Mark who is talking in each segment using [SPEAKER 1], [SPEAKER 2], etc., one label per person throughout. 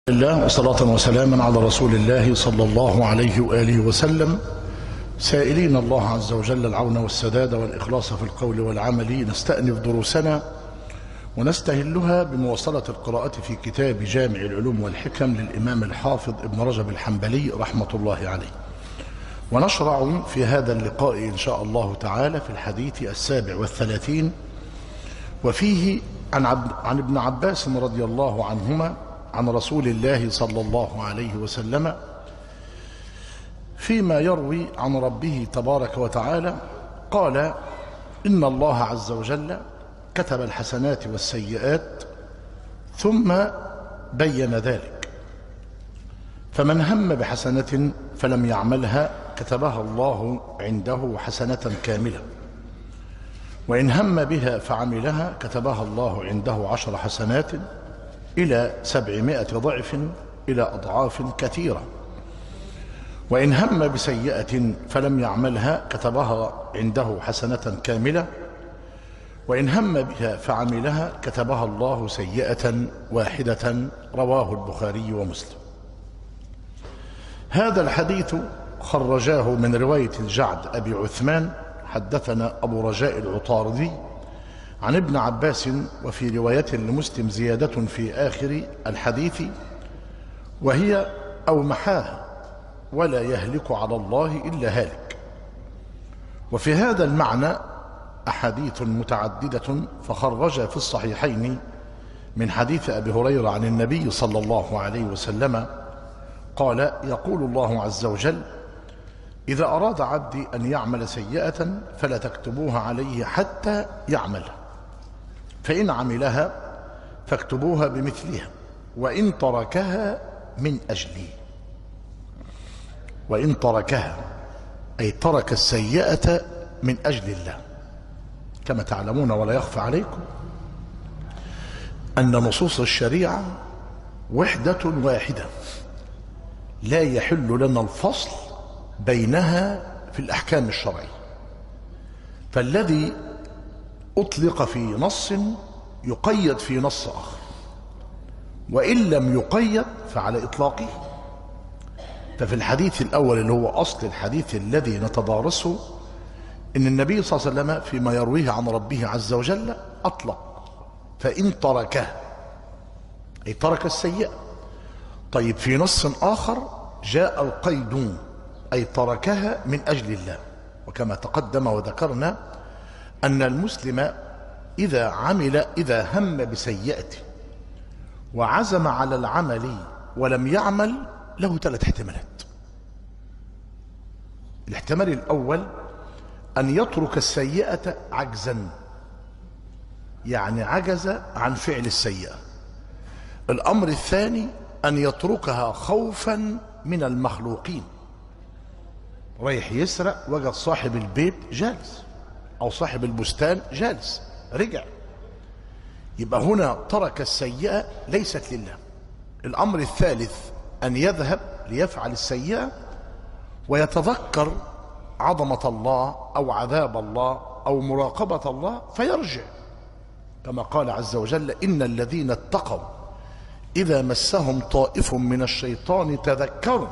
[SPEAKER 1] الله وصلاة وسلاما على رسول الله صلى الله عليه وآله وسلم، سائلين الله عز وجل العون والسداد والإخلاص في القول والعمل. نستأنف دروسنا ونستهلها بمواصلة القراءة في كتاب جامع العلوم والحكم للإمام الحافظ ابن رجب الحنبلي رحمة الله عليه، ونشرع في هذا اللقاء إن شاء الله تعالى في الحديث 37، وفيه عن ابن عباس رضي الله عنهما عن رسول الله صلى الله عليه وسلم فيما يروي عن ربه تبارك وتعالى قال: إن الله عز وجل كتب الحسنات والسيئات ثم بين ذلك، فمن هم بحسنة فلم يعملها كتبها الله عنده حسنة كاملة، وإن هم بها فعملها كتبها الله عنده 10 حسنات إلى 700 ضعف إلى أضعاف كثيرة، وإن هم بسيئة فلم يعملها كتبها عنده حسنة كاملة، وإن هم بها فعملها كتبها الله سيئة واحدة. رواه البخاري ومسلم. هذا الحديث خرجاه من رواية الجعد أبي عثمان حدثنا أبو رجاء العطاردي عن ابن عباس، وفي رواية لمسلم زيادة في آخر الحديث وهي: أو محاها ولا يهلك على الله إلا هالك. وفي هذا المعنى أحاديث متعددة، فخرج في الصحيحين من حديث أبي هريرة عن النبي صلى الله عليه وسلم قال: يقول الله عز وجل: إذا أراد عبدي أن يعمل سيئة فلا تكتبوها عليه حتى يعملها، فإن عملها فاكتبوها بمثلها، وإن تركها من أجلي. وإن تركها أي ترك السيئة من أجل الله. كما تعلمون ولا يخفى عليكم أن نصوص الشريعة وحدة واحدة، لا يحل لنا الفصل بينها في الأحكام الشرعية، فالذي أطلق في نص يقيد في نص آخر، وإن لم يقيد فعلى إطلاقه. ففي الحديث الأول اللي هو أصل الحديث الذي نتدارسه، إن النبي صلى الله عليه وسلم فيما يرويه عن ربه عز وجل أطلق: فإن تركه أي ترك السيئة. طيب في نص آخر جاء القيد أي تركها من أجل الله. وكما تقدم وذكرنا أن المسلم إذا هم بسيئة وعزم على العمل ولم يعمل له 3 احتمالات. الاحتمال الأول أن يترك السيئة عجزا، يعني عجز عن فعل السيئة. الأمر الثاني أن يتركها خوفا من المخلوقين، رايح يسرق وجد صاحب البيت جالس أو صاحب البستان جالس، رجع، يبقى هنا ترك السيئة ليست لله. الأمر الثالث أن يذهب ليفعل السيئة ويتذكر عظمة الله أو عذاب الله أو مراقبة الله فيرجع، كما قال عز وجل: إن الذين اتقوا إذا مسهم طائف من الشيطان تذكروا.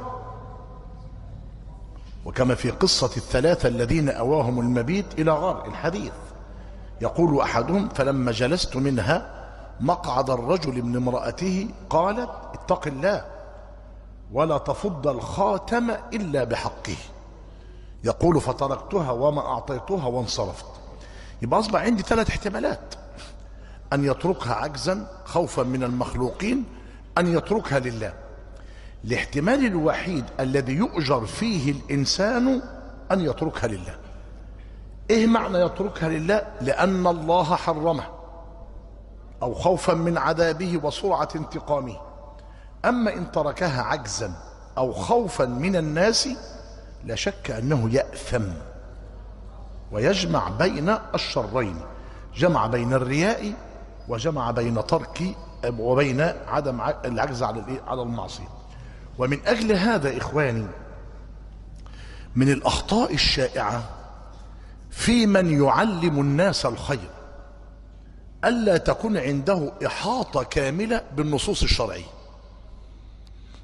[SPEAKER 1] وكما في قصة ال3 الذين أواهم المبيت إلى غار الحديث، يقول أحدهم: فلما جلست منها مقعد الرجل من امرأته قالت: اتق الله ولا تفض الخاتم إلا بحقه. يقول: فتركتها وما أعطيتها وانصرفت. يبقى أصبح عندي 3 احتمالات: أن يتركها عجزا خوفا من المخلوقين، أن يتركها لله. الاحتمال الوحيد الذي يؤجر فيه الإنسان أن يتركها لله. إيه معنى يتركها لله؟ لأن الله حرمه أو خوفا من عذابه وسرعة انتقامه. أما إن تركها عجزا أو خوفا من الناس لا شك أنه يأثم ويجمع بين الشرين، جمع بين الرياء وجمع بين ترك وبين عدم العجز على المعصية. ومن أجل هذا إخواني، من الأخطاء الشائعة في من يعلم الناس الخير ألا تكون عنده إحاطة كاملة بالنصوص الشرعية.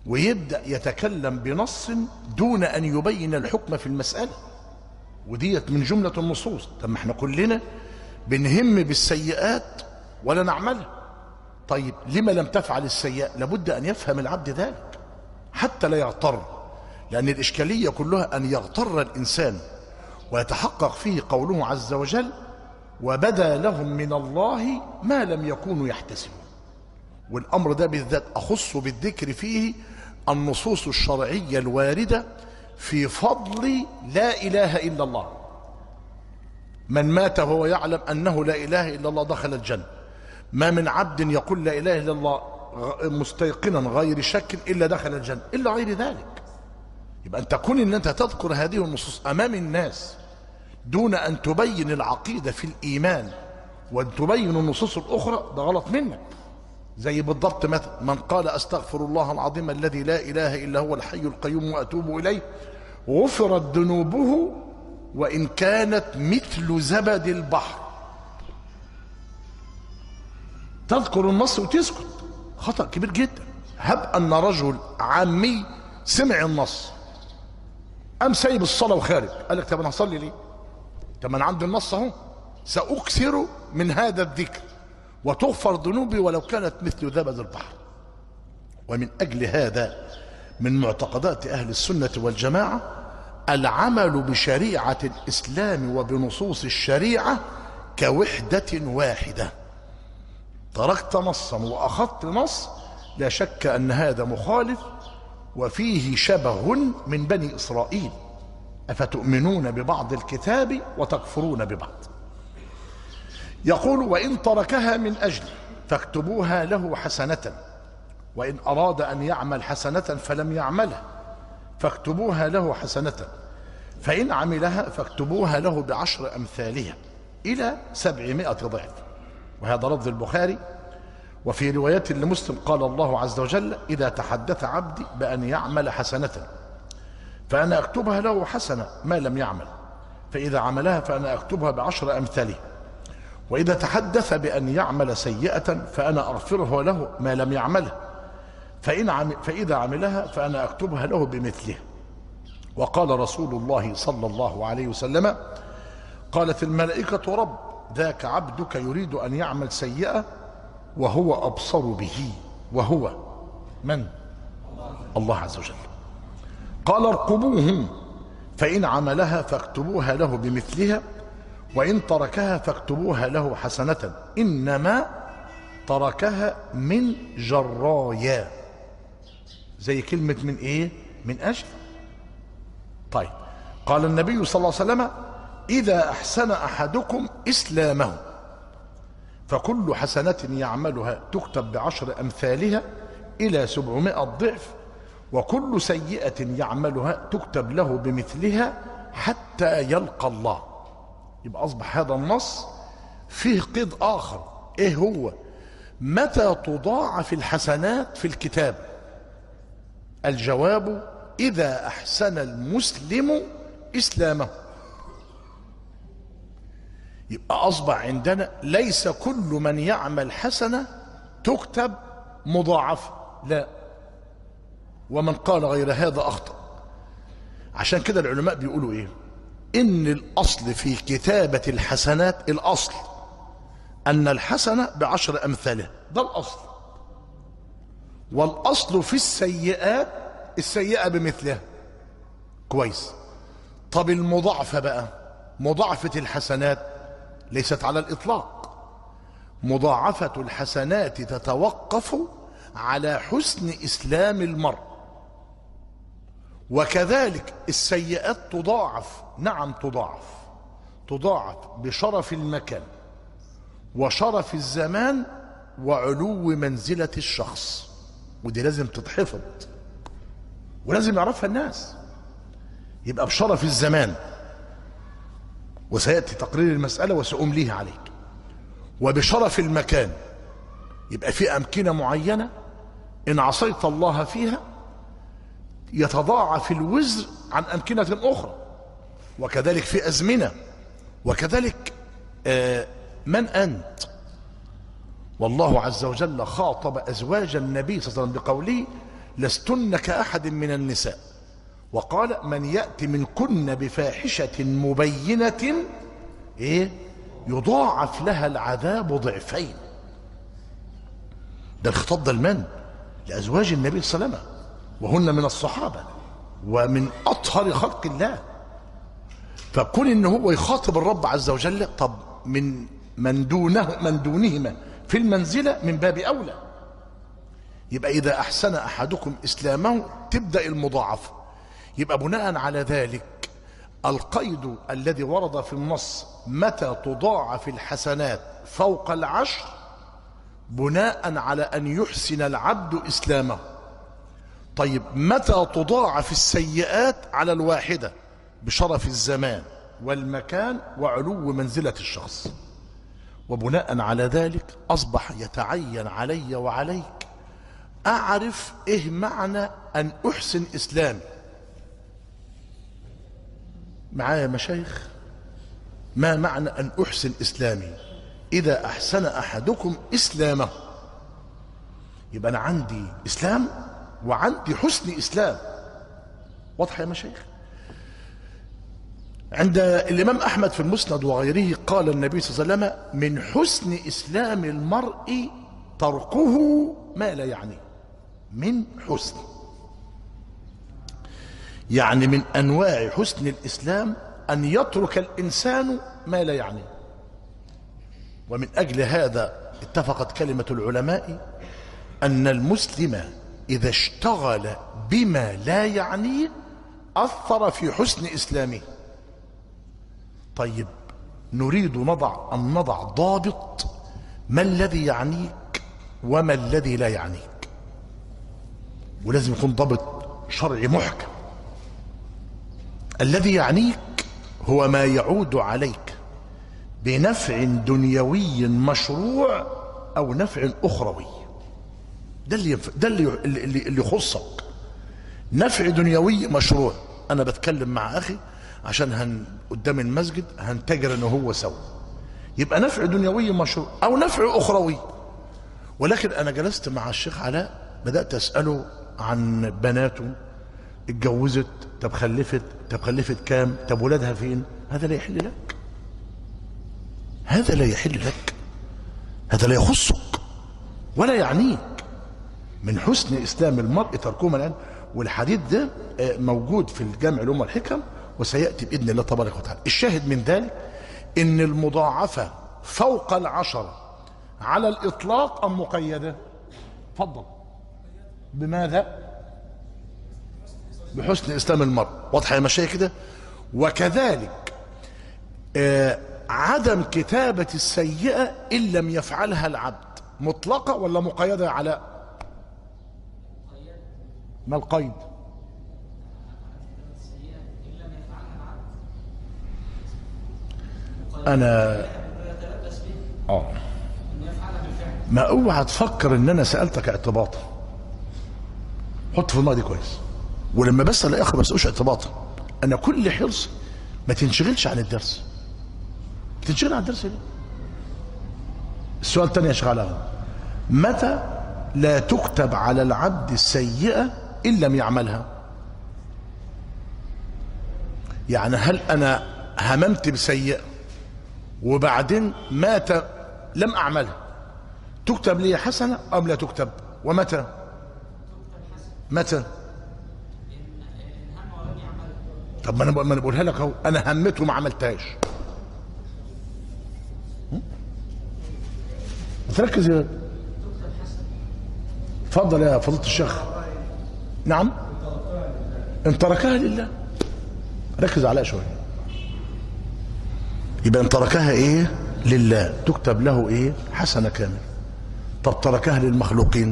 [SPEAKER 1] ويبدأ يتكلم بنص دون أن يبين الحكم في المسألة، وديت من جملة النصوص. طب ما احنا كلنا بنهم بالسيئات ولا نعملها. طيب لما لم تفعل السيئة؟ لابد أن يفهم العبد ذلك حتى لا يغتر، لأن الإشكالية كلها أن يغتر الإنسان ويتحقق فيه قوله عز وجل: وبدا لهم من الله ما لم يكونوا يحتسبون. والأمر ده بالذات أخص بالذكر فيه النصوص الشرعية الواردة في فضل لا إله إلا الله. من مات وهو يعلم أنه لا إله إلا الله دخل الجنة. ما من عبد يقول لا إله إلا الله مستيقنا غير شك إلا دخل الجنة، إلا غير ذلك. يبقى أن تكون أن أنت تذكر هذه النصوص أمام الناس دون أن تبين العقيدة في الإيمان وأن تبين النصوص الأخرى، ده غلط منك. زي بالضبط مثلا من قال أستغفر الله العظيم الذي لا إله إلا هو الحي القيوم وأتوب إليه غفرت ذنوبه وإن كانت مثل زبد البحر. تذكر النص وتسكت، خطأ كبير جدا. هب أن رجل عامي سمع النص قام سايب الصلاة وخارج، قال لك طب أنا هصلي ليه؟ طب أنا عندي النص أهو، سأكثر من هذا الذكر وتغفر ذنوبي ولو كانت مثل زبد البحر. ومن أجل هذا من معتقدات أهل السنة والجماعة العمل بشريعة الإسلام وبنصوص الشريعة كوحدة واحدة. تركت نصا وأخذت نص لا شك أن هذا مخالف وفيه شبه من بني إسرائيل، أفتؤمنون ببعض الكتاب وتكفرون ببعض. يقول: وإن تركها من أجل فاكتبوها له حسنة، وإن أراد أن يعمل حسنة فلم يعملها فاكتبوها له حسنة، فإن عملها فاكتبوها له ب10 أمثالها إلى 700 ضعف. وهذا لفظ البخاري. وفي رواية لمسلم قال الله عز وجل: إذا تحدث عبدي بأن يعمل حسنة فأنا أكتبها له حسنة ما لم يعمل، فإذا عملها فأنا أكتبها ب10 أمثالها، وإذا تحدث بأن يعمل سيئة فأنا أغفره له ما لم يعملها، فإذا عملها فأنا أكتبها له بمثلها. وقال رسول الله صلى الله عليه وسلم: قالت الملائكة: رب ذاك عبدك يريد أن يعمل سيئة وهو أبصر به. وهو من؟ الله عز وجل. قال: ارقبوه، فإن عملها فاكتبوها له بمثلها، وإن تركها فاكتبوها له حسنة، إنما تركها من جرايا. زي كلمة من إيه؟ من أجل. طيب، قال النبي صلى الله عليه وسلم: إذا أحسن أحدكم إسلامه فكل حسنة يعملها تكتب ب10 أمثالها إلى 700 ضعف، وكل سيئة يعملها تكتب له بمثلها حتى يلقى الله. يبقى أصبح هذا النص فيه قيد آخر. إيه هو؟ متى تضاعف الحسنات في الكتاب؟ الجواب: إذا أحسن المسلم إسلامه. يبقى أصبح عندنا ليس كل من يعمل حسنة تكتب مضاعفة، لا. ومن قال غير هذا أخطأ. عشان كده العلماء بيقولوا إيه؟ إن الأصل في كتابة الحسنات، الأصل أن الحسنة ب10 أمثالها، ده الأصل. والأصل في السيئات السيئة بمثلها. كويس. طب المضاعفة بقى، مضاعفة الحسنات ليست على الإطلاق. مضاعفة الحسنات تتوقف على حسن إسلام المرء، وكذلك السيئات تضاعف. نعم تضاعف بشرف المكان وشرف الزمان وعلو منزلة الشخص، ودي لازم تتحفظ ولازم يعرفها الناس. يبقى بشرف الزمان، وسيأتي تقرير المسألة وسأمليها عليك. وبشرف المكان، يبقى في أمكنة معينة إن عصيت الله فيها يتضاعف الوزر عن أمكنة أخرى، وكذلك في أزمنة، وكذلك من أنت؟ والله عز وجل خاطب أزواج النبي صلى الله عليه وسلم بقوله: لستن كأحد من النساء. وقال من يأتي منكن بفاحشة مبينة ايه يضاعف لها العذاب ضعفين. ده الخطاب ده لمن؟ لأزواج النبي صلى الله عليه وسلم، وهن من الصحابة ومن أطهر خلق الله. فكون إن هو يخاطب الرب عز وجل، طب من دونهما في المنزلة من باب أولى. يبقى إذا أحسن أحدكم إسلامه تبدأ المضاعفة. يبقى بناء على ذلك القيد الذي ورد في النص متى تضاعف الحسنات فوق 10 بناء على أن يحسن العبد إسلامه. طيب متى تضاعف السيئات على 1 بشرف الزمان والمكان وعلو منزلة الشخص. وبناء على ذلك أصبح يتعين علي وعليك أعرف إيه معنى أن أحسن إسلامي. معايا مشايخ؟ ما معنى أن أحسن إسلامي؟ إذا أحسن أحدكم إسلامه، يبقى أنا عندي إسلام وعندي حسن إسلام. واضح يا مشايخ؟ عند الإمام أحمد في المسند وغيره قال النبي صلى الله عليه وسلم من حسن إسلام المرء تركه ما لا يعنيه. من حسن، يعني من أنواع حسن الإسلام أن يترك الإنسان ما لا يعنيه. ومن أجل هذا اتفقت كلمة العلماء أن المسلم إذا اشتغل بما لا يعنيه أثر في حسن إسلامه. طيب نريد أن نضع ضابط ما الذي يعنيك وما الذي لا يعنيك، ولازم يكون ضابط شرعي محكم. الذي يعنيك هو ما يعود عليك بنفع دنيوي مشروع أو نفع أخروي. ده اللي يخصك. نفع دنيوي مشروع، أنا بتكلم مع أخي عشان قدام المسجد هنتجر أنه هو سوا، يبقى نفع دنيوي مشروع أو نفع أخروي. ولكن أنا جلست مع الشيخ علاء بدأت أسأله عن بناته، اتجوزت، طب خلفت كام، طب ولادها فين. هذا لا يحل لك، هذا لا يحل لك، هذا لا يخصك ولا يعنيك. من حسن إسلام المرء تركه الآن. والحديث ده موجود في الجامع الأم والحكم وسيأتي بإذن الله تبارك وتعالى. الشاهد من ذلك إن المضاعفة فوق 10 على الإطلاق أم مقيدة؟ تفضل. بماذا؟ بحسن إسلام المرء. واضحة يا مشايخ كده؟ وكذلك عدم كتابة السيئة إن لم يفعلها العبد مطلقة ولا مقيدة يا علاء؟ ما القيد؟ أنا ما اوعى تفكر إن أنا سألتك اعتباطا. حط في الماضي كويس. ولما بس الاقي اخر ما اسالوش اعتباطا، انا كل حرص ما تنشغلش عن الدرس. تنشغل عن الدرس ليه؟ السؤال الثاني يا شيخ علاء، متى لا تكتب على العبد السيئة إن لم يعملها؟ يعني هل أنا هممت بسيئة وبعدين مات لم أعملها، تكتب لي حسنة أم لا تكتب؟ ومتى؟ متى؟ طب ما انا بقولها لك اهو، انا همته ما عملتهاش. تركز يا اتفضل يا فضيلة الشيخ. نعم، ان تركها لله. ركز عليها شويه. يبقى ان تركها ايه؟ لله، تكتب له ايه؟ حسنه كامله. طب تركها للمخلوقين،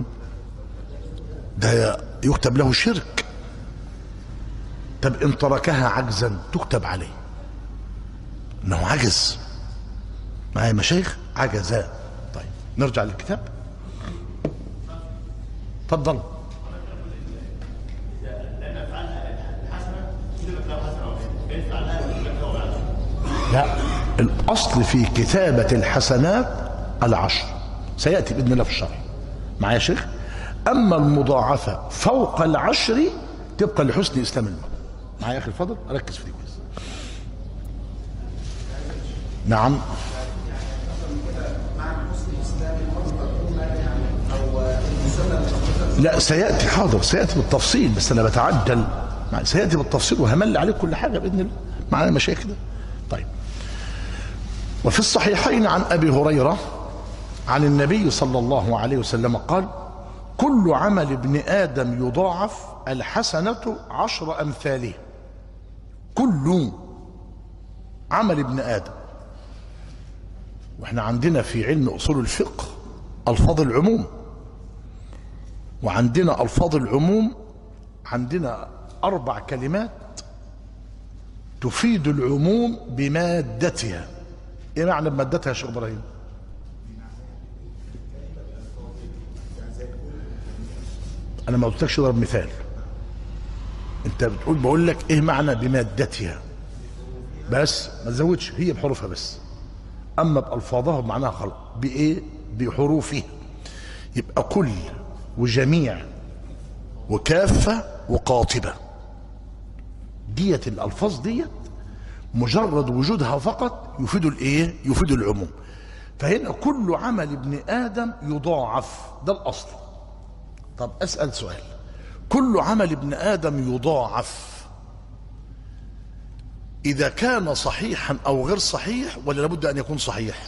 [SPEAKER 1] ده يكتب له شرك. طب ان تركها عجزا تكتب عليه انه عجز. معايا مشايخ؟ عجزا. طيب نرجع للكتاب. تفضل. لا، الاصل في كتابة الحسنات 10، سيأتي بإذن الله في الشرح. معايا يا شيخ؟ أما المضاعفة فوق العشر تبقى لحسن إسلام المرء. معايا يا أخي الفضل؟ أركز في دي كويس. نعم. لا سيأتي، حاضر سيأتي بالتفصيل، بس أنا بتعجل، سيأتي بالتفصيل وهمل عليك كل حاجة بإذن الله. معنا مشايخ ده. طيب. وفي الصحيحين عن أبي هريرة عن النبي صلى الله عليه وسلم قال: كل عمل ابن آدم يضاعف، الحسنة 10 أمثاله. كل عمل ابن آدم. واحنا عندنا في علم أصول الفقه ألفاظ العموم، وعندنا ألفاظ العموم عندنا 4 كلمات تفيد العموم بمادتها. ايه معنى بمادتها يا شيخ ابراهيم؟ انا ما قلتلكش اضرب مثال، انت بتقول بقول لك ايه معنى بمادتها بس، ما تزودش، هي بحروفها بس، اما بالفاظها بمعناها خلق بايه؟ بحروفها. يبقى كل وجميع وكافه وقاطبه، ديت الالفاظ ديت مجرد وجودها فقط يفيد الايه؟ يفيد العموم. فهنا كل عمل ابن ادم يضاعف، ده الاصل. طب اسال سؤال، كل عمل ابن ادم يضاعف اذا كان صحيحا او غير صحيح، ولا لابد ان يكون صحيح؟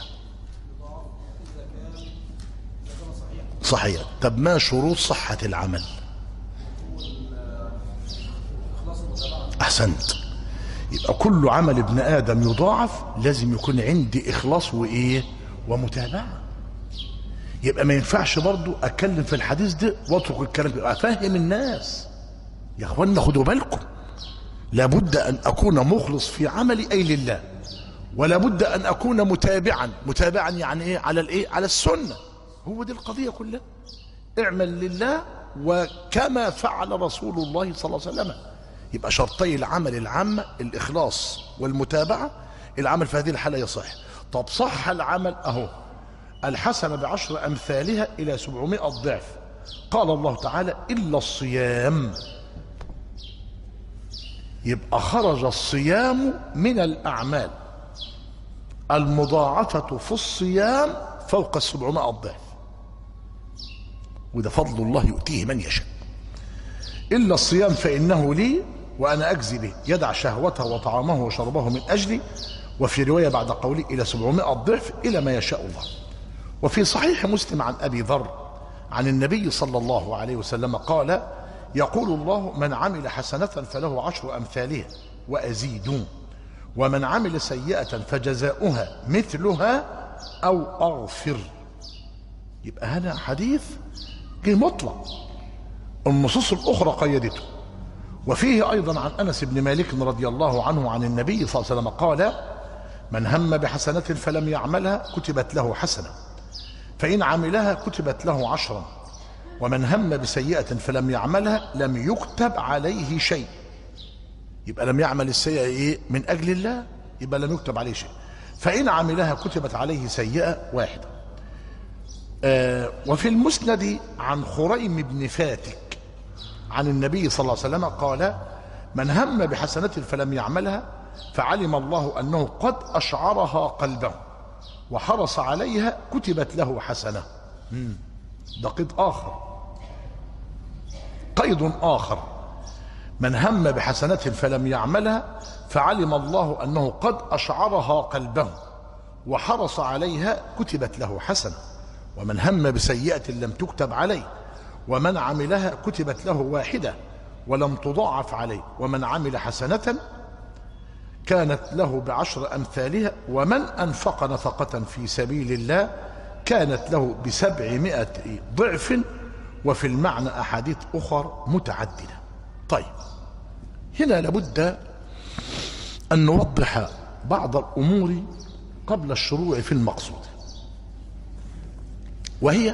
[SPEAKER 1] صحيح. طب ما شروط صحة العمل؟ احسنت. يبقى كل عمل ابن ادم يضاعف لازم يكون عندي اخلاص وايه؟ ومتابعه. يبقى ما ينفعش برضو اتكلم في الحديث ده واترك الكلام، افهم الناس. يا اخوانا خدوا بالكم، لابد ان اكون مخلص في عملي اي لله، ولا بد ان اكون متابعا يعني ايه؟ على الايه؟ على السنه. هو دي القضيه كلها. اعمل لله وكما فعل رسول الله صلى الله عليه وسلم. يبقى شرطي العمل العامة الإخلاص والمتابعة. العمل في هذه الحالة يصح. طب صح العمل أهو، الحسنة ب10 أمثالها إلى 700 ضعف. قال الله تعالى: إلا الصيام. يبقى خرج الصيام من الأعمال المضاعفة في الصيام فوق 700 ضعف، وده فضل الله يؤتيه من يشاء. إلا الصيام فإنه لي وأنا أجزي به، يدع شهوته وطعامه وشربه من أجلي. وفي رواية بعد قولي إلى 700 ضعف إلى ما يشاء الله. وفي صحيح مسلم عن أبي ذر عن النبي صلى الله عليه وسلم قال: يقول الله: من عمل حسنة فله 10 أمثالها وأزيد، ومن عمل سيئة فجزاؤها مثلها أو أغفر. يبقى هذا حديث مطلق، النصوص الأخرى قيدته. وفيه أيضا عن أنس بن مالك رضي الله عنه عن النبي صلى الله عليه وسلم قال: من هم بحسنة فلم يعملها كتبت له حسنة، فإن عملها كتبت له 10، ومن هم بسيئة فلم يعملها لم يكتب عليه شيء. يبقى لم يعمل السيئة إيه؟ من أجل الله، يبقى لم يكتب عليه شيء. فإن عملها كتبت عليه سيئة واحدة. وفي المسند عن خريم بن فاتك عن النبي صلى الله عليه وسلم قال: من هم بحسنة فلم يعملها فعلم الله أنه قد أشعرها قلبه وحرص عليها كتبت له حسنة. ده قيد آخر، قيد آخر. من هم بحسنة فلم يعملها فعلم الله أنه قد أشعرها قلبه وحرص عليها كتبت له حسنة. ومن هم بسيئة لم تكتب عليه، ومن عملها كتبت له واحدة ولم تضاعف عليه. ومن عمل حسنة كانت له ب10 أمثالها، ومن أنفق نفقة في سبيل الله كانت له ب700 ضعف. وفي المعنى أحاديث أخر متعددة. طيب، هنا لابد أن نوضح بعض الأمور قبل الشروع في المقصود، وهي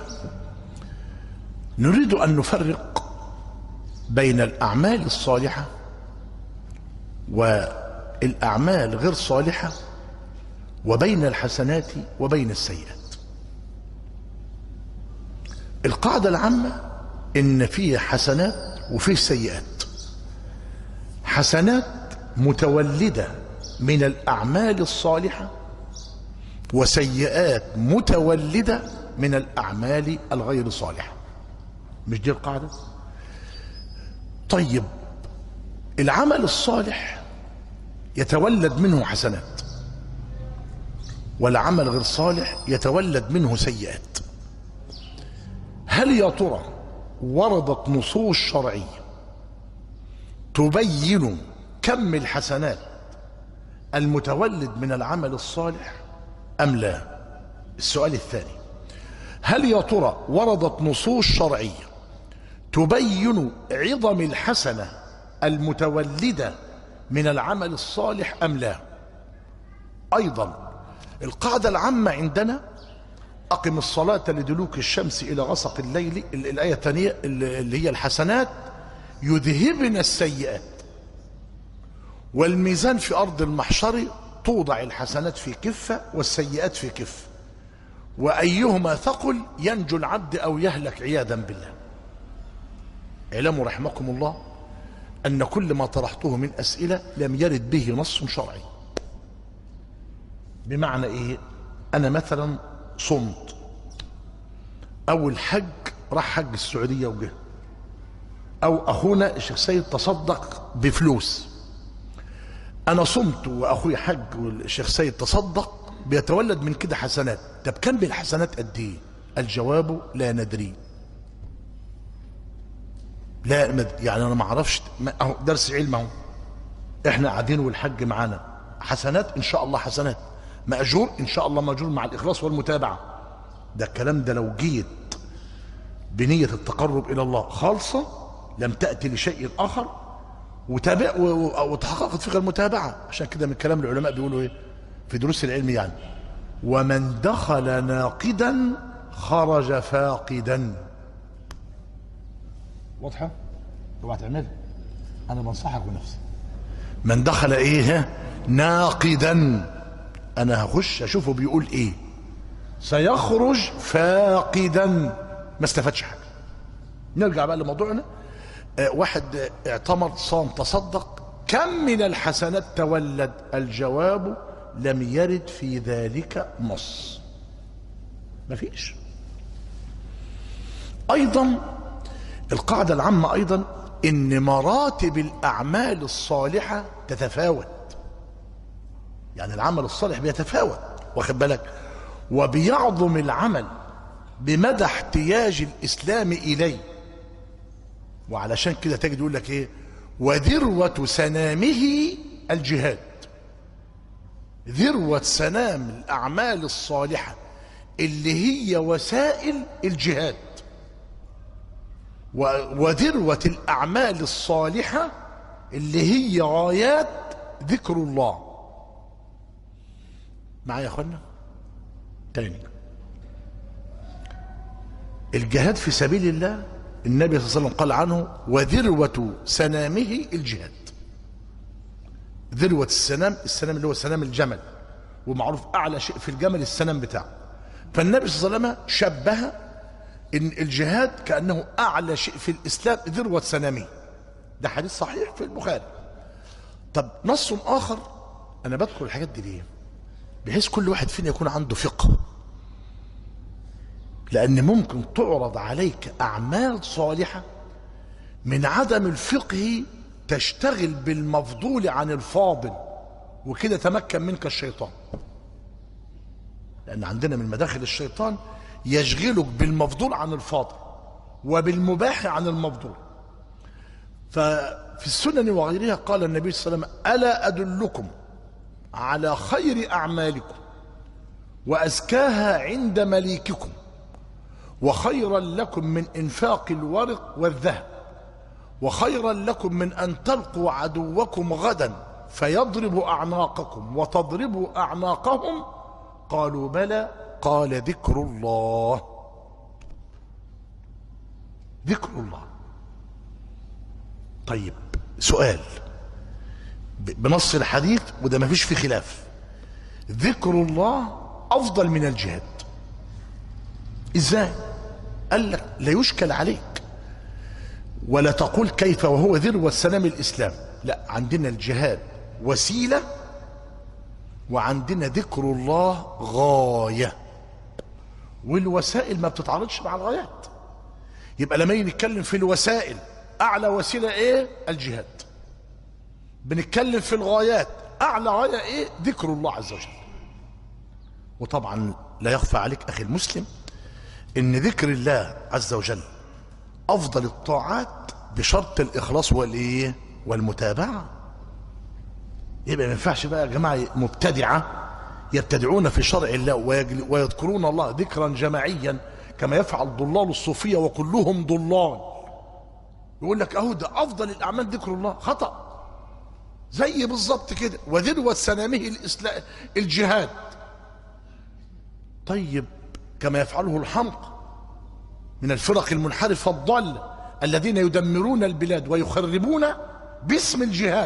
[SPEAKER 1] نريد أن نفرق بين الأعمال الصالحة والأعمال غير صالحة، وبين الحسنات وبين السيئات. القاعدة العامة إن فيه حسنات وفيه سيئات. حسنات متولدة من الأعمال الصالحة، وسيئات متولدة من الأعمال الغير صالحة. مش دي القاعدة؟ طيب، العمل الصالح يتولد منه حسنات، والعمل غير صالح يتولد منه سيئات. هل يا ترى وردت نصوص شرعية تبين كم الحسنات المتولد من العمل الصالح أم لا؟ السؤال الثاني، هل يا ترى وردت نصوص شرعية تبين عظم الحسنة المتولدة من العمل الصالح أم لا؟ أيضا القاعدة العامة عندنا: أقم الصلاة لدلوك الشمس إلى غسق الليل. الآية الثانية اللي هي الحسنات يذهبن السيئات، والميزان في أرض المحشر توضع الحسنات في كفة والسيئات في كفة، وأيهما ثقل ينجو العبد أو يهلك عياذا بالله. اعلموا رحمكم الله أن كل ما طرحته من أسئلة لم يرد به نص شرعي. بمعنى إيه؟ أنا مثلا صمت، أو الحج راح حج السعودية وجه، أو أخونا الشيخ سيد تصدق بفلوس. أنا صمت وأخوي حج والشيخ سيد تصدق، بيتولد من كده حسنات. طب كم بالحسنات قد إيه؟ الجواب لا ندري. لا يعني أنا ما أعرفش. أهو درس علم أهو، إحنا قاعدين والحج معانا، حسنات إن شاء الله، حسنات مأجور إن شاء الله، مأجور مع الإخلاص والمتابعة. ده الكلام ده لو جيت بنية التقرب إلى الله خالصة لم تأتي لشيء آخر وتحققت فيها المتابعة. عشان كده من كلام العلماء بيقولوا إيه في دروس العلم يعني: ومن دخل ناقدا خرج فاقدا. واضحة؟ اوعى تعملها، أنا بنصحك بنفسي. من دخل إيه؟ ناقدا، أنا هخش أشوفه بيقول إيه، سيخرج فاقدا، ما استفادش حاجة. نرجع بقى لموضوعنا. واحد اعتمر، صام، تصدق، كم من الحسنات تولد؟ الجواب لم يرد في ذلك نص، ما فيش. أيضا القاعدة العامة أيضا إن مراتب الأعمال الصالحة تتفاوت. يعني العمل الصالح بيتفاوت، واخد بالك، وبيعظم العمل بمدى احتياج الإسلام إليه. وعلشان كده تجد يقول لك ايه: وذروة سنامه الجهاد. ذروة سنام الأعمال الصالحة اللي هي وسائل الجهاد، وذروة الأعمال الصالحة اللي هي غايات ذكر الله. معايا يا اخوانا؟ تاني، الجهاد في سبيل الله النبي صلى الله عليه وسلم قال عنه: وذروة سنامه الجهاد. ذروة السنام، السنام اللي هو سنام الجمل، ومعروف أعلى شيء في الجمل السنام بتاعه. فالنبي صلى الله عليه وسلم شبه إن الجهاد كأنه أعلى شيء في الإسلام، ذروة سنامه. ده حديث صحيح في البخاري. طب نص آخر، أنا بدخل الحاجات دي ليه؟ بحيث كل واحد فينا يكون عنده فقه، لأن ممكن تعرض عليك أعمال صالحة من عدم الفقه تشتغل بالمفضول عن الفاضل، وكده تمكن منك الشيطان. لأن عندنا من مداخل الشيطان يشغلك بالمفضول عن الفاضل وبالمباح عن المفضول. ففي السنن وغيرها قال النبي صلى الله عليه وسلم: ألا أدلكم على خير أعمالكم وأزكاها عند مليككم وخيرا لكم من إنفاق الورق والذهب وخيرا لكم من أن تلقوا عدوكم غدا فيضرب أعناقكم وتضربوا أعناقهم؟ قالوا: بلى. قال: ذكر الله. ذكر الله. طيب سؤال بنص الحديث، وده ما فيش فيه خلاف: ذكر الله أفضل من الجهاد. إزاي؟ قال لك: لا يشكل عليك ولا تقول كيف وهو ذروة سنام الإسلام. لا، عندنا الجهاد وسيلة، وعندنا ذكر الله غاية، والوسائل ما بتتعارضش مع الغايات. يبقى لما نتكلم في الوسائل، أعلى وسيلة إيه؟ الجهاد. بنتكلم في الغايات، أعلى غاية إيه؟ ذكر الله عز وجل. وطبعا لا يخفى عليك أخي المسلم إن ذكر الله عز وجل أفضل الطاعات بشرط الإخلاص والإيه؟ والمتابعة. يبقى ما ينفعش بقى يا جماعة مبتدعة يبتدعون في شرع الله ويذكرون الله ذكرا جماعيا كما يفعل ضلال الصوفية وكلهم ضلال. يقول لك أهو ده أفضل الأعمال ذكر الله. خطأ. زي بالظبط كده وذروة سنامه الجهاد. طيب كما يفعله الحمق من الفرق المنحرفة الضالة الذين يدمرون البلاد ويخربون باسم الجهاد.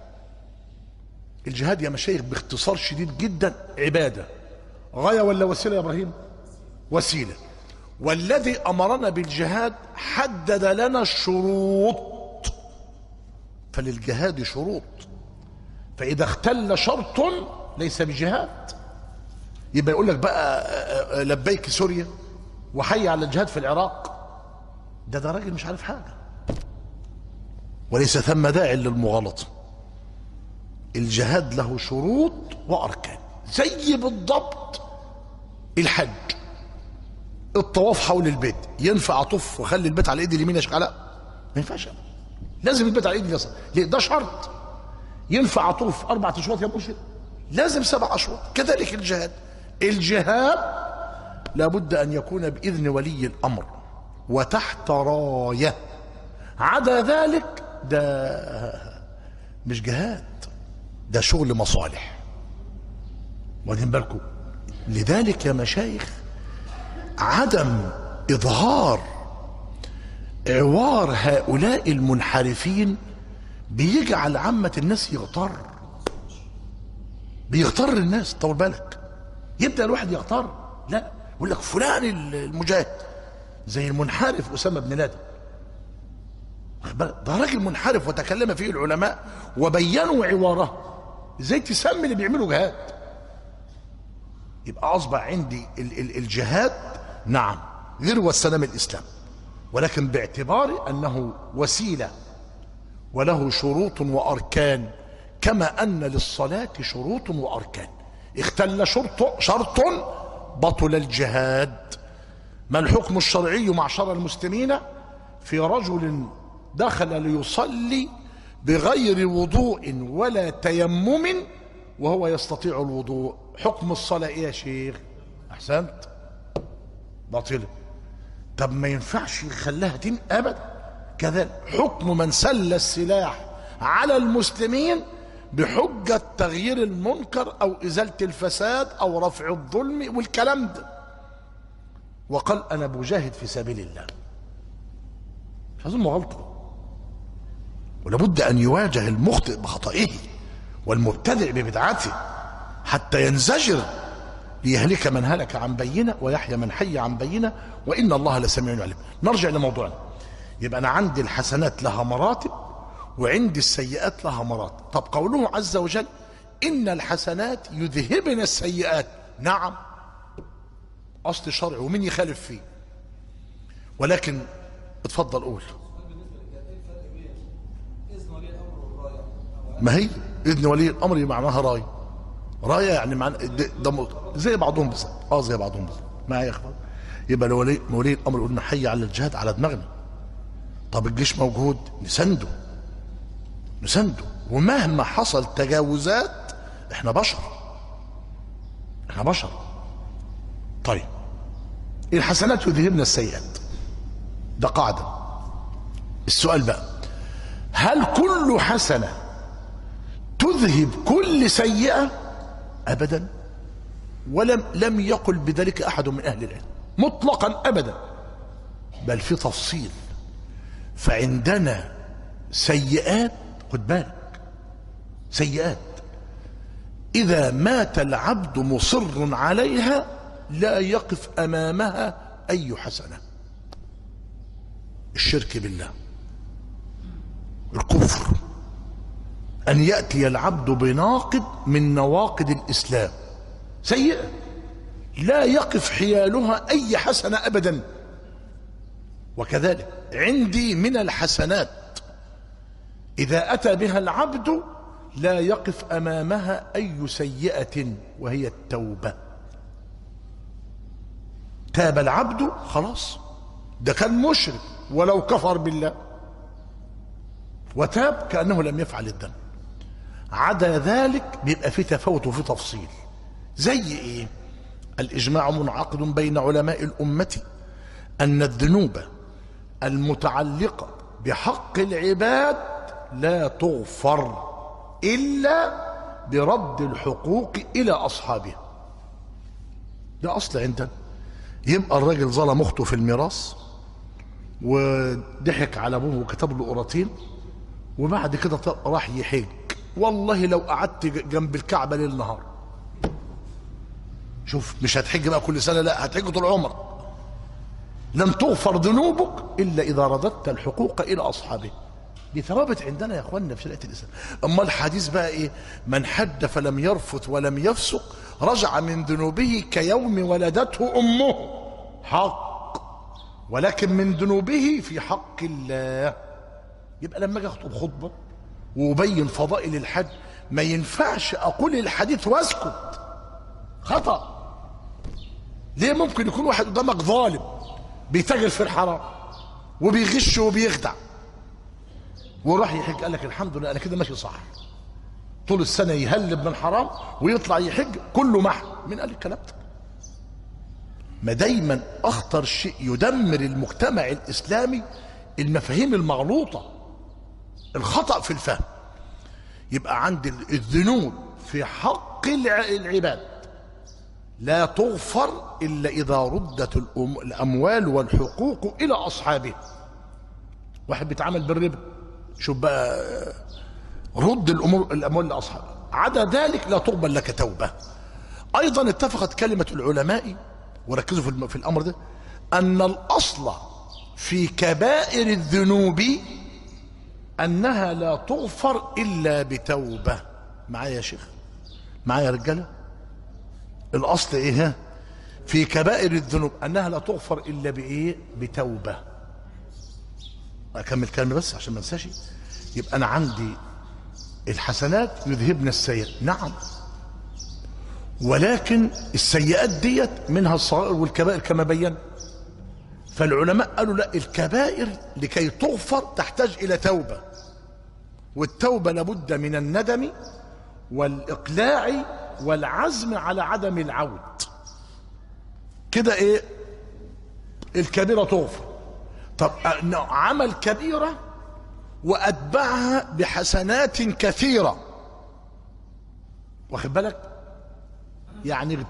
[SPEAKER 1] الجهاد يا مشايخ باختصار شديد جدا عبادة. غاية ولا وسيلة يا إبراهيم؟ وسيلة. والذي أمرنا بالجهاد حدد لنا الشروط، فللجهاد شروط، فإذا اختل شرط ليس بجهاد. يبقى يقول لك بقى لبيك سوريا وحي على الجهاد في العراق، ده راجل مش عارف حاجة، وليس ثم داعي للمغالطة. الجهاد له شروط وأركان، زي بالضبط الحج. الطواف حول البيت، ينفع أطوف وخلي البيت على ايدي اليمين يا شيخ علاء؟ ما ينفعش، لازم البيت على ايدي اليسار. ليه؟ ده شرط. ينفع أطوف 4 أشواط يا مرشد؟ لازم 7 أشواط. كذلك الجهاد لابد أن يكون بإذن ولي الأمر وتحت راية. عدا ذلك ده مش جهاد، ده شغل مصالح. واخدين بالكم؟ لذلك يا مشايخ عدم إظهار عوار هؤلاء المنحرفين بيجعل عامة الناس بيغتر الناس. طول بالك، يبدأ الواحد يغتر. لا، يقول لك فلان المجاهد زي المنحرف أسامة بن لادن. ده راجل منحرف وتكلم فيه العلماء وبينوا عواره. ازاي تسمي اللي بيعملوا جهاد؟ يبقى أصبح عندي الجهاد نعم ذروة سنام الإسلام، ولكن باعتبار أنه وسيلة وله شروط وأركان، كما أن للصلاة شروط وأركان. اختل شرط بطل الجهاد. ما الحكم الشرعي معشر المسلمين في رجل دخل ليصلي بغير وضوء ولا تيمم وهو يستطيع الوضوء؟ حكم الصلاة ايه يا شيخ؟ احسنت، باطلة. طب ما ينفعش يخليها تم ابدا. كذلك حكم من سل السلاح على المسلمين بحجة تغيير المنكر او ازالة الفساد او رفع الظلم والكلام ده، وقال انا بجاهد في سبيل الله. مش عايزين مغالطة. ولابد ان يواجه المخطئ بخطئه والمبتدع ببدعته حتى ينزجر، ليهلك من هلك عن بينه ويحيى من حي عن بينه وإن الله لسميع عليم. نرجع لموضوعنا. يبقى أنا عندي الحسنات لها مراتب وعندي السيئات لها مراتب. طب قوله عز وجل إن الحسنات يذهبن السيئات، نعم أصل شرعي ومن يخالف فيه، ولكن اتفضل قول. ما هي إذن ولي الأمر معناها راي. رايه يعني معنى ده زي بعضهم بالظبط. زي بعضهم بالظبط. معايا يا اخوان؟ يبقى ولي الامر يقول حي على الجهاد على دماغنا. طب الجيش موجود، نسنده ومهما حصل تجاوزات احنا بشر. طيب الحسنات يذهبن السيئات، ده قاعده. السؤال بقى، هل كل حسنه تذهب كل سيئه؟ أبدا. لم يقل بذلك أحد من أهل العلم مطلقا أبدا، بل في تفصيل. فعندنا سيئات، خد بالك، سيئات إذا مات العبد مصر عليها لا يقف أمامها أي حسنة. الشرك بالله، الكفر، أن يأتي العبد بناقض من نواقض الإسلام سيئة لا يقف حيالها أي حسنة أبدا. وكذلك عندي من الحسنات إذا أتى بها العبد لا يقف أمامها أي سيئة، وهي التوبة. تاب العبد خلاص، ده كان مشرك ولو كفر بالله وتاب كأنه لم يفعل الذنب. عدا ذلك بيبقى في تفاوت وفي تفصيل. زي ايه؟ الإجماع منعقد بين علماء الأمة أن الذنوب المتعلقة بحق العباد لا تغفر إلا برد الحقوق إلى أصحابها. ده أصل عندنا. يبقى الراجل ظلم أخته في الميراث وضحك على أبوه وكتب له قراطين، وبعد كده راح يحج. والله لو قعدت جنب الكعبة ليل نهار، شوف مش هتحج بقى كل سنة، لا هتحج طول عمرك، لن تغفر ذنوبك إلا إذا رددت الحقوق إلى أصحابه. دي ثوابت عندنا يا أخواننا في شريعة الإسلام. أما الحديث بقى إيه؟ من حج فلم يرفث ولم يفسق رجع من ذنوبه كيوم ولدته أمه. حق، ولكن من ذنوبه في حق الله. يبقى لما أجي أخطب خطبة وأبين فضائل الحج ما ينفعش أقول الحديث وأسكت، خطأ. ليه؟ ممكن يكون واحد قدامك ظالم بيتاجر في الحرام وبيغش وبيخدع وراح يحج، قال لك الحمد لله انا كده ماشي صح، طول السنه يهلب من حرام ويطلع يحج كله محو. مين قال الكلام ده؟ ما دايما اخطر شيء يدمر المجتمع الاسلامي المفاهيم المغلوطه، الخطا في الفهم. يبقى عندي الذنوب في حق العباد لا تغفر إلا إذا ردت الأموال والحقوق إلى أصحابه. واحد بيتعامل بالربا، شوف بقى، رد الأموال لأصحابه. عدا ذلك لا تقبل لك توبة. أيضا اتفقت كلمة العلماء، وركزوا في الأمر ده، أن الأصل في كبائر الذنوب أنها لا تغفر إلا بتوبة. معايا يا شيخ؟ معايا يا رجالة؟ الأصل إيه في كبائر الذنوب؟ أنها لا تغفر إلا بإيه؟ بتوبة. أكمل كلامي بس عشان ما انساش. يبقى أنا عندي الحسنات يذهبن السيئات، نعم، ولكن السيئات ديت منها الصغائر والكبائر كما بين. فالعلماء قالوا لا، الكبائر لكي تغفر تحتاج إلى توبة، والتوبة لابد من الندم والإقلاع والعزم على عدم العود. كده ايه؟ الكبيرة تغفر. طب عمل كبيرة وأتبعها بحسنات كثيرة، واخد بالك؟ يعني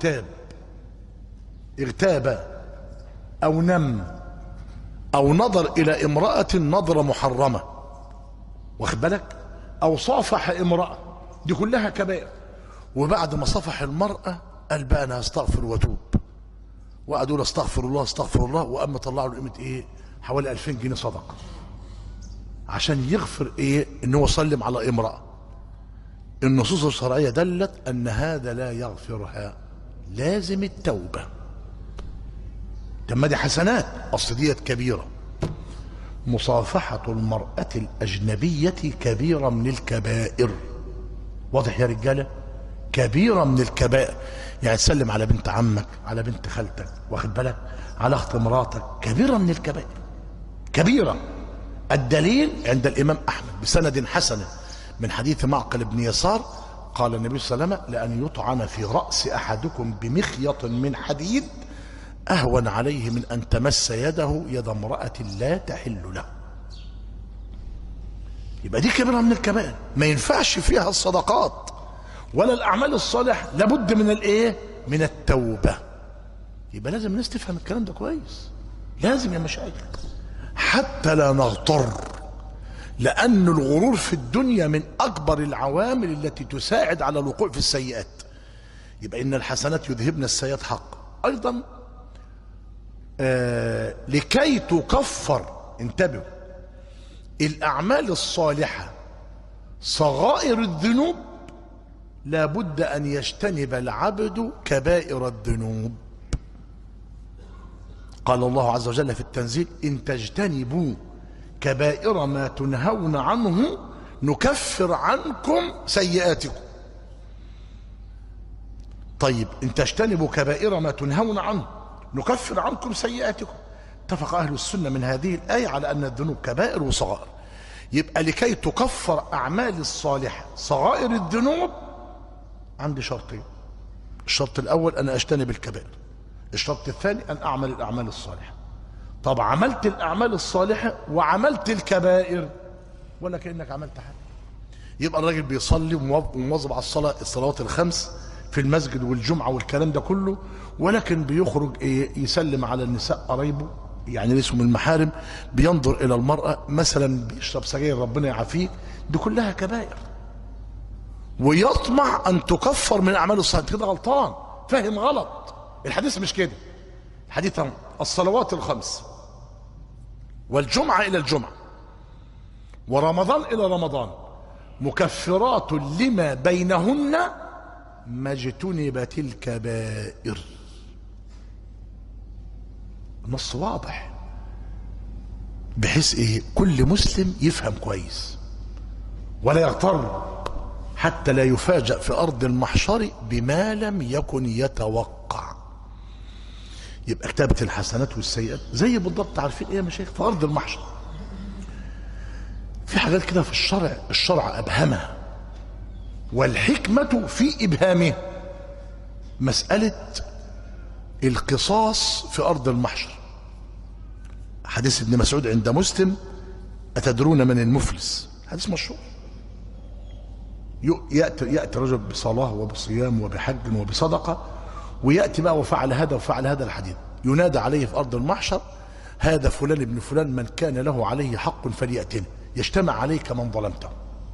[SPEAKER 1] اغتاب أو نم أو نظر إلى امرأة نظرة محرمة، واخد بالك؟ أو صافح امرأة، دي كلها كبائر. وبعد ما صفح المرأة قال بقى أنا هستغفر وأتوب، وقعدوا له استغفر الله استغفر الله، وأما طلعوا له قيمة إيه؟ حوالي 2000 جنيه صدقة عشان يغفر إيه؟ إن هو سلم على امرأة. النصوص الشرعية دلت أن هذا لا يغفرها، لازم التوبة. لما دي حسنات، أصل ديت كبيرة. مصافحة المرأة الأجنبية كبيرة من الكبائر، واضح يا رجالة؟ كبيرة من الكبائر. يعني تسلم على بنت عمك، على بنت خالتك، واخد بالك، على اخت مراتك، كبيرة من الكبائر، كبيرة. الدليل عند الإمام أحمد بسند حسن من حديث معقل بن يسار قال النبي صلى الله عليه وسلم: لأن يطعن في رأس أحدكم بمخيط من حديد أهون عليه من أن تمس يده يد امرأة لا تحل له. يبقى دي كبيرة من الكبائر، ما ينفعش فيها الصدقات ولا الأعمال الصالحة، لابد من الإيه؟ من التوبة. يبقى لازم الناس تفهم الكلام ده كويس، لازم يا مشايخ، حتى لا نغتر، لأن الغرور في الدنيا من أكبر العوامل التي تساعد على الوقوع في السيئات. يبقى إن الحسنات يذهبن السيئات حق. أيضا لكي تكفر، انتبهوا، الأعمال الصالحة صغائر الذنوب لا بد أن يجتنب العبد كبائر الذنوب. قال الله عز وجل في التنزيل: إن تجتنبوا كبائر ما تنهون عنه نكفر عنكم سيئاتكم. طيب إن تجتنبوا كبائر ما تنهون عنه نكفر عنكم سيئاتكم. اتفق أهل السنة من هذه الآية على أن الذنوب كبائر وصغائر. يبقى لكي تكفر أعمال الصالحة صغائر الذنوب عندي شرطين: الشرط الأول أن أجتنب الكبائر، الشرط الثاني أن أعمل الأعمال الصالحة. طب عملت الأعمال الصالحة وعملت الكبائر ولا كأنك عملت حاجة. يبقى الراجل بيصلي ومواظب على الصلوات الخمس في المسجد والجمعة والكلام ده كله، ولكن بيخرج يسلم على النساء قرايبه، يعني اسمه المحارم، بينظر إلى المرأة مثلا، بيشرب سجاير ربنا يعافيه، دي كلها كبائر، ويطمع أن تكفر من أعمال الصالحة. كده غلطان، فاهم غلط. الحديث مش كده. الحديث الصلوات الخمس والجمعة إلى الجمعة ورمضان إلى رمضان مكفرات لما بينهن ما اجتنبت الكبائر. النص واضح بحيث كل مسلم يفهم كويس ولا يغتر، حتى لا يفاجأ في أرض المحشر بما لم يكن يتوقع. يبقى كتابة الحسنات والسيئات زي بالضبط، عارفين ايه يا مشايخ؟ في أرض المحشر في حاجات كده في الشرع أبهمها، والحكمة في إبهامه مسألة القصاص في أرض المحشر. حديث ابن مسعود عند مسلم: أتدرون من المفلس؟ حديث مشهور. يأتي رجل بصلاة وبصيام وبحج وبصدقة، ويأتي بقى وفعل هذا وفعل هذا. الحديث ينادى عليه في أرض المحشر: هذا فلان ابن فلان، من كان له عليه حق فليأتنا، يجتمع عليك من ظلمته.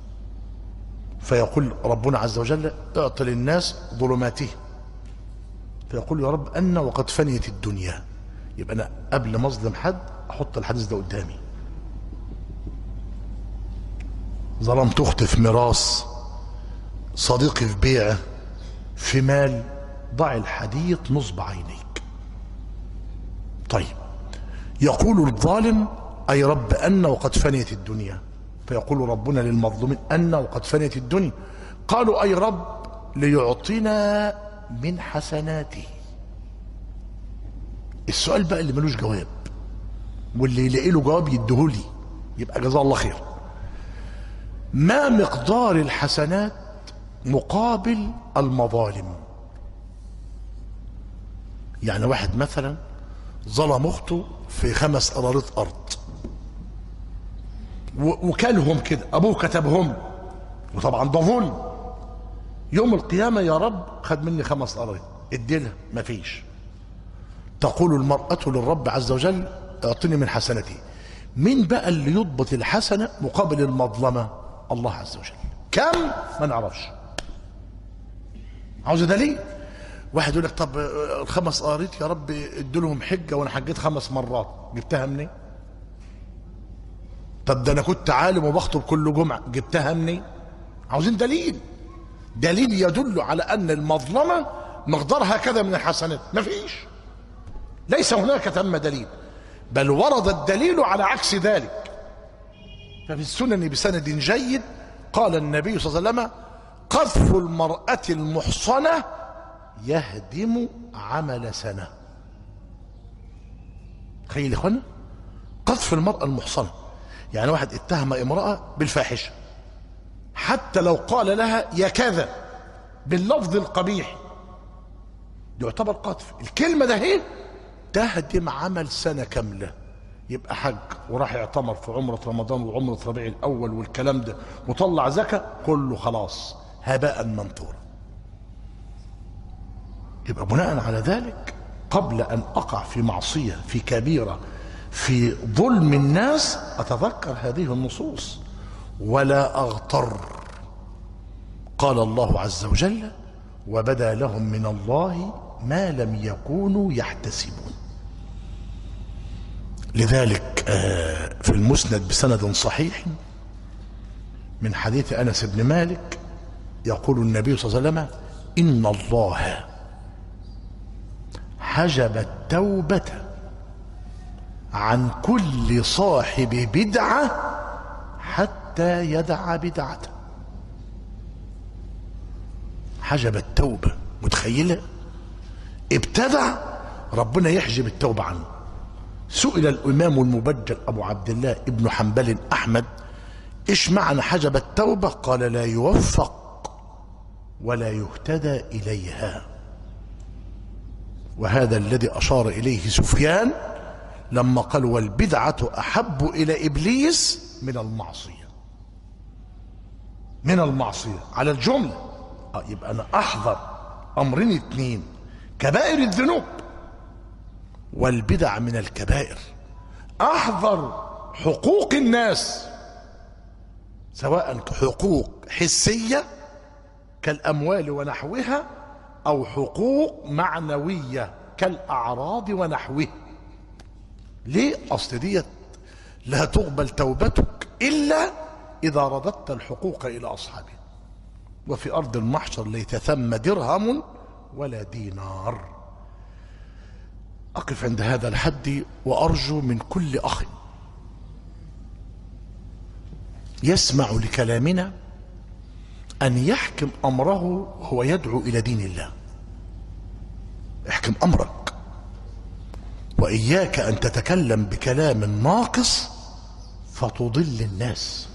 [SPEAKER 1] فيقول ربنا عز وجل: اعطي للناس ظلماته. فيقول: يا رب أنا وقد فنيت الدنيا. يبقى أنا قبل ما أظلم حد أحط الحديث ده قدامي. ظلمت أختي في ميراث، صديقي في بيعه، في مال، ضع الحديث نصب عينيك. طيب يقول الظالم: أي رب أنا وقد فنيت الدنيا. فيقول ربنا للمظلومين: أنا وقد فنيت الدنيا. قالوا: أي رب ليعطينا من حسناته. السؤال بقى اللي ملوش جواب، واللي يلاقي له جواب يديهولي يبقى جزاه الله خير: ما مقدار الحسنات مقابل المظالم؟ يعني واحد مثلا ظلم اخته في 5 قرارات ارض وكلهم كده، ابوه كتبهم، وطبعا ده ظلم. يوم القيامه: يا رب خد مني 5 قرارات، اديلها، مفيش. تقول المرأة للرب عز وجل: اعطني من حسنتي. مين بقى اللي يضبط الحسنة مقابل المظلمة؟ الله عز وجل. كم؟ ما نعرفش. عاوز دليل. واحد يقول لك: طب 5 قرارات يا رب ادولهم حجة وانا حجيت 5 مرات، جبتها منين؟ طب ده انا كنت عالم وبخطب كل جمعة، جبتها منين؟ عاوزين دليل. دليل يدل على ان المظلمة مقدارها كذا من الحسنات. مفيش، ليس هناك ثم دليل، بل ورد الدليل على عكس ذلك. ففي السنن بسند جيد قال النبي صلى الله عليه وسلم: قذف المرأة المحصنة يهدم عمل سنة. تخيل يا اخوانا، قذف المرأة المحصنة، يعني واحد اتهم امرأة بالفاحشة، حتى لو قال لها يا كذا باللفظ القبيح، يعتبر قذف. الكلمة ده هي تهدم عمل سنة كاملة. يبقى حج وراح يعتمر في عمرة رمضان وعمرة ربيع الأول والكلام ده، وطلع زكاة، كله خلاص هباء منثورا. يبقى بناء على ذلك قبل أن أقع في معصية، في كبيرة، في ظلم الناس، أتذكر هذه النصوص ولا أغتر. قال الله عز وجل: وبدا لهم من الله ما لم يكونوا يحتسبون. لذلك في المسند بسند صحيح من حديث أنس بن مالك يقول النبي صلى الله عليه وسلم: إن الله حجب التوبة عن كل صاحب بدعة حتى يدع بدعته. حجب التوبة، متخيلة؟ ابتدع ربنا يحجب التوبة عنه. سئل الإمام المبجل أبو عبد الله ابن حنبل أحمد: إيش معنى حجب التوبة؟ قال: لا يوفق ولا يهتدى إليها. وهذا الذي أشار إليه سفيان لما قال: والبدعة أحب إلى إبليس من المعصية. من المعصية على الجملة. يبقى أنا أحذر أمرين اتنين: كبائر الذنوب والبدع من الكبائر. أحذر حقوق الناس، سواء حقوق حسية كالأموال ونحوها أو حقوق معنوية كالأعراض ونحوها. ليه؟ أصل ديت لا تقبل توبتك إلا إذا رددت الحقوق إلى أصحابها. وفي أرض المحشر ليس ثم درهم ولا دينار. أقف عند هذا الحد وأرجو من كل أخ يسمع لكلامنا أن يحكم أمره هو يدعو إلى دين الله. احكم أمرك، وإياك أن تتكلم بكلام ناقص فتضل الناس.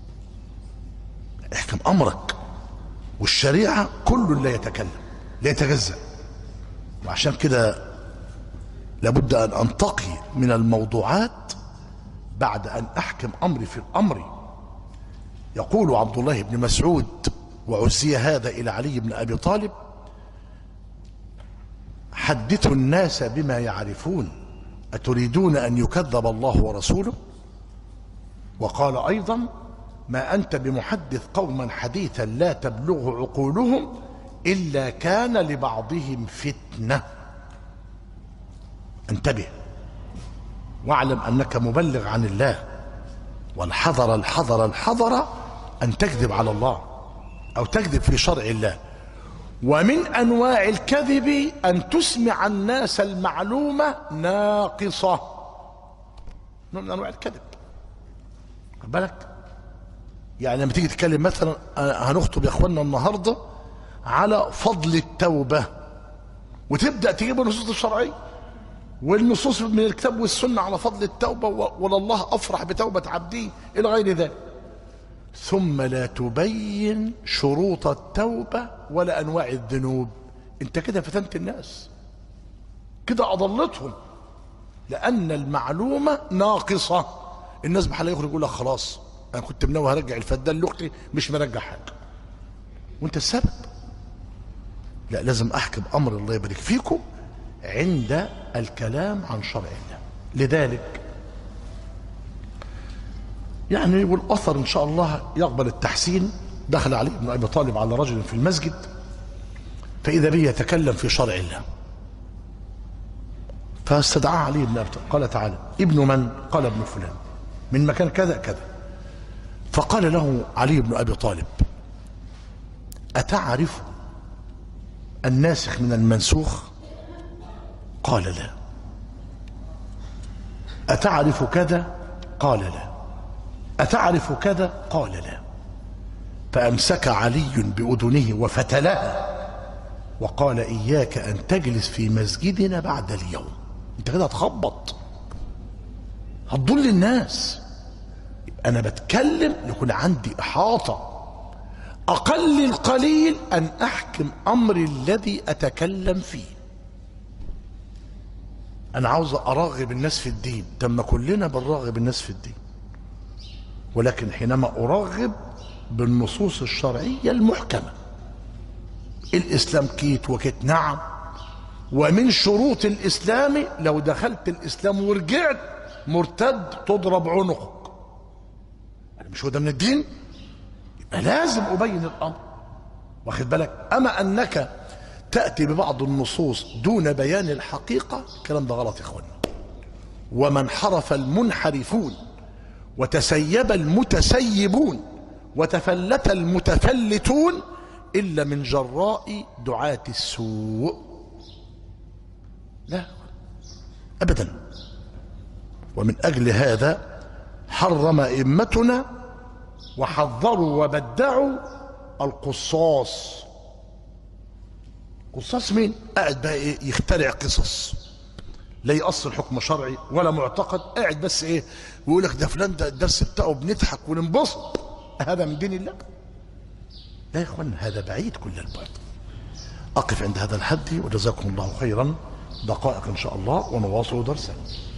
[SPEAKER 1] احكم أمرك. والشريعة كل لا يتكلم، لا يتجزأ. وعشان كده لابد أن أنتقي من الموضوعات بعد أن أحكم أمري في الأمر. يقول عبد الله بن مسعود، وعزي هذا إلى علي بن أبي طالب: حدثوا الناس بما يعرفون، أتريدون أن يكذب الله ورسوله؟ وقال أيضا: ما أنت بمحدث قوما حديثا لا تبلغه عقولهم إلا كان لبعضهم فتنة. انتبه واعلم أنك مبلغ عن الله، والحذر الحذر الحذر أن تكذب على الله أو تكذب في شرع الله. ومن أنواع الكذب أن تسمع الناس المعلومة ناقصة، من أنواع الكذب. خد بالك، يعني لما تيجي تتكلم مثلا هنخطب يا اخوانا النهارده على فضل التوبة، وتبدأ تجيب النصوص الشرعية والنصوص من الكتاب والسنة على فضل التوبة، ولله أفرح بتوبة عبدي إلى غير ذلك، ثم لا تبين شروط التوبة ولا أنواع الذنوب. أنت كده فتنت الناس، كده أضلتهم، لأن المعلومة ناقصة. الناس بحالها يخرج يقول لك: خلاص أنا كنت منوي هرجع الفدان لأختي، مش مرجع حاجة، وأنت السبب. لا، لازم أحكم أمر الله يبارك فيكم عند الكلام عن شرع الله. لذلك يعني والأثر إن شاء الله يقبل التحسين. دخل علي بن أبي طالب على رجل في المسجد فإذا به يتكلم في شرع الله، فاستدعاه علي بن أبي طالب، قال: تعالى. ابن من؟ قال: ابن فلان من مكان كذا كذا. فقال له علي بن أبي طالب: أتعرف الناسخ من المنسوخ؟ قال: لا. أتعرف كذا؟ قال: لا. أتعرف كذا؟ قال: لا. فأمسك علي بأذنه وفتلها وقال: إياك أن تجلس في مسجدنا بعد اليوم، أنت كده هتخبط، هتضل الناس. أنا بتكلم يكون عندي إحاطة، أقل القليل أن أحكم أمر الذي أتكلم فيه. أنا عاوز أرغب الناس في الدين، تم كلنا بنرغب الناس في الدين، ولكن حينما أرغب بالنصوص الشرعية المحكمة. الإسلام كيت وكيت، نعم، ومن شروط الإسلام لو دخلت الإسلام ورجعت مرتد تضرب عنقك. مش هو ده من الدين؟ يبقى لازم أبين الأمر، واخد بالك. أما أنك تأتي ببعض النصوص دون بيان الحقيقة، الكلام ده غلط يا إخوانا. وما انحرف المنحرفون وتسيب المتسيبون وتفلت المتفلتون إلا من جراء دعاة السوء. لا أبدا. ومن أجل هذا حرم أئمتنا وحذروا وبدعوا القصاص. قصاص مين؟ قاعد بقى ايه يخترع قصص لا يأصل حكم شرعي ولا معتقد، قاعد بس ايه ويقول لك ده فلان ده الدرس بتاعه بنضحك وننبسط. هذا من دين الله؟ لا يا اخوان، هذا بعيد كل البعد. أقف عند هذا الحد وجزاكم الله خيرا. دقائق إن شاء الله ونواصل درسنا.